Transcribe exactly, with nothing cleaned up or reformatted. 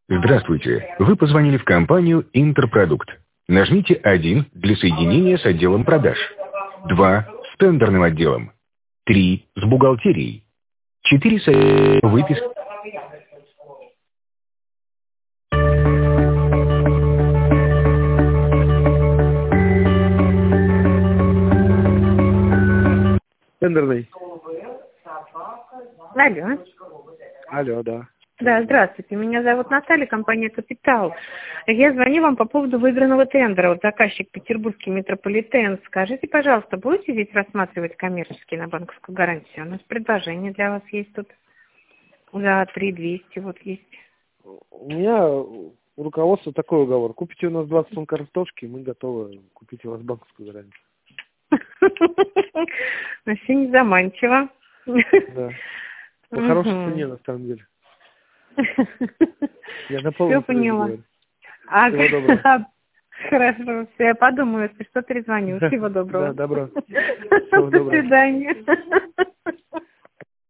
Здравствуйте. Вы позвонили в компанию «Интерпродукт». Нажмите один для соединения с отделом продаж, два с тендерным отделом, три с бухгалтерией, четыре с выпиской. Тендерный. Алло. Алло, да. Да, здравствуйте. Меня зовут Наталья, компания «Капитал». Я звоню вам по поводу выигранного тендера. Вот заказчик петербургский метрополитен. Скажите, пожалуйста, будете здесь рассматривать коммерческий на банковскую гарантию? У нас предложение для вас есть тут. За три двести вот есть. У меня у руководства такой уговор. Купите у нас двадцать тонн картошки, мы готовы купить у вас банковскую гарантию. Вообще не заманчиво. Да. По хорошей цене, на самом деле. Я на полном Все поняла. говорю. А, Всего доброго. Хорошо, все, я подумаю, если что, перезвоню. Всего доброго. Да, добро. До свидания.